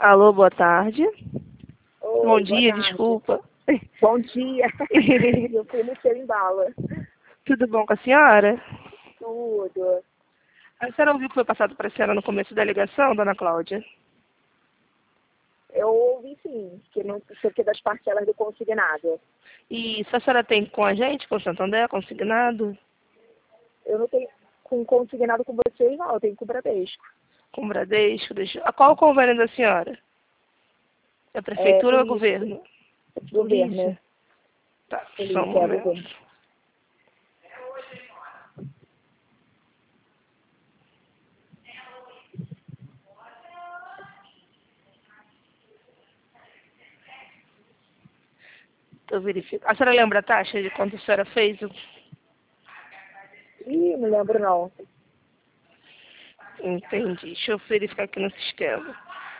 Alô, boa tarde. Oi, Bom boa dia, tarde. desculpa. Bom dia. Eu fui no seu embalo. Tudo bom com a senhora? Tudo. A senhora ouviu que foi passado para a senhora no começo da ligação, dona Cláudia? Eu ouvi sim, que não sei o que das parcelas do consignado. E se a senhora tem com a gente, com o Santander, consignado, Eu não tenho com consignado com vocês, não. Eu tenho com o Bradesco. com o Bradesco, qual o convênio da senhora? É a prefeitura ou é o Polícia. governo? Governo. Polícia? Tá, só um Polícia, momento. governo. Estou verificando. A senhora lembra a taxa de quanto a senhora fez? Ih, não lembro não. Entendi. Deixa eu verificar aqui no sistema.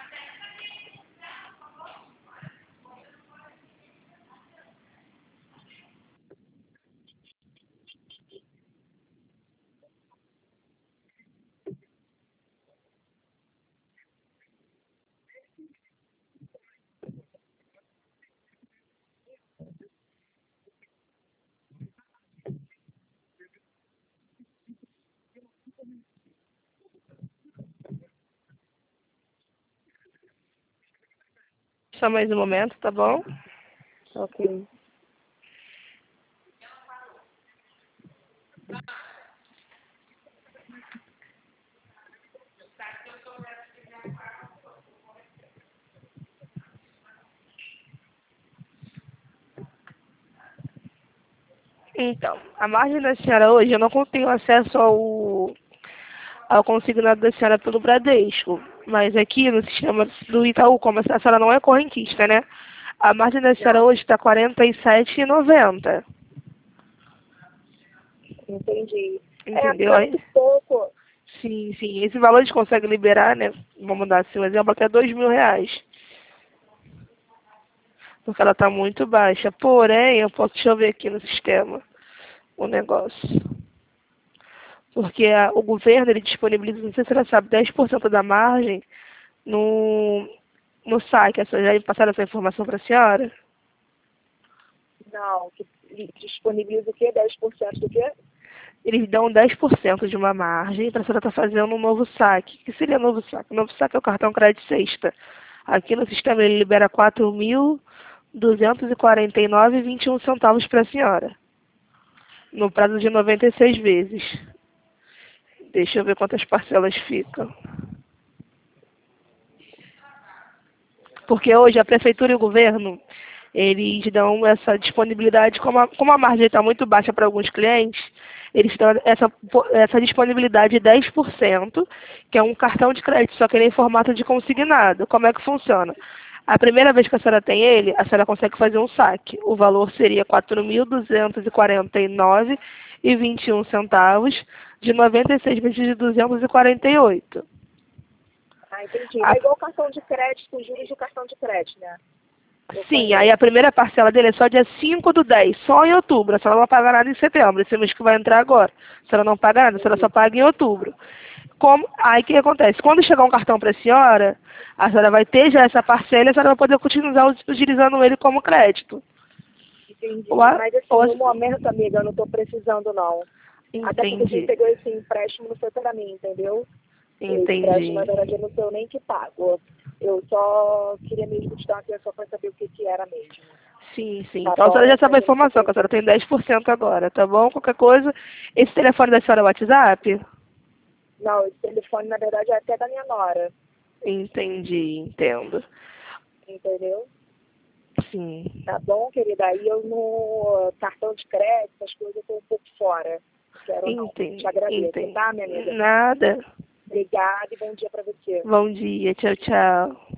Só mais um momento, tá bom? Ok. Então, a margem da senhora hoje, eu não tenho acesso ao consignado da senhora pelo Bradesco, mas aqui no sistema do Itaú, como a senhora não é correntista, né? A margem da senhora Não, hoje está R$ 47,90. entendi. É, Entendeu? porque é muito pouco. Sim, sim. Esse valor a gente consegue liberar, né? Vamos dar assim um exemplo, que é R$ 2.000. Porque ela está muito baixa. Porém, deixa eu ver aqui no sistema o negócio. Porque o governo, ele disponibiliza, não sei se você sabe, 10% da margem no saque. A senhora já passaram essa informação para a senhora? Não, que disponibiliza o quê? 10% do quê? Eles dão 10% de uma margem para a senhora estar fazendo um novo saque. O que seria novo saque? O novo saque é o cartão crédito sexta. Aqui no sistema ele libera R$ 4.249,21 para a senhora. No prazo de 96 vezes. Deixa eu ver quantas parcelas ficam. Porque hoje a prefeitura e o governo, eles dão essa disponibilidade, como a margem está muito baixa para alguns clientes, eles dão essa disponibilidade de 10%, que é um cartão de crédito, só que ele é em formato de consignado. Como é que funciona? A primeira vez que a senhora tem ele, a senhora consegue fazer um saque. O valor seria R$ 4.249,21, de 96 vezes de 248. Ah, entendi. A É igual o cartão de crédito, os juros do cartão de crédito, né? Eu Sim, aí conheço. a primeira parcela dele é só dia 5/10, só em outubro. A senhora não paga nada em setembro, esse mês que vai entrar agora. A senhora não paga nada, a senhora só Entendi. paga em outubro. Aí o que acontece? Quando chegar um cartão para a senhora vai ter já essa parcela e a senhora vai poder continuar utilizando ele como crédito. Ou Entendi. a- Mas assim, ou a- no momento, amiga, eu não estou precisando, não. Até porque quem Entendi, pegou esse empréstimo não foi para mim, entendeu? Esse empréstimo, na entendi. verdade, eu não sei nem que pago. Eu só queria mesmo te dar uma atenção para saber o que que era mesmo. Sim, sim. Tá Então a senhora bom? já sabe Pra a mim não se informação, que a senhora preocupe. tem 10% agora, tá bom? Qualquer coisa. Esse telefone da senhora é o WhatsApp? Não, esse telefone, na verdade, é até da minha nora. Entendi, entendo. Entendeu? Sim. Tá bom, querida? Aí eu no cartão de crédito, essas coisas, eu tô um pouco fora. Não quero não. Te Entendi, agradeço, entendi. tá, minha amiga? Nada. Obrigada e bom dia para você. Bom dia, tchau, tchau.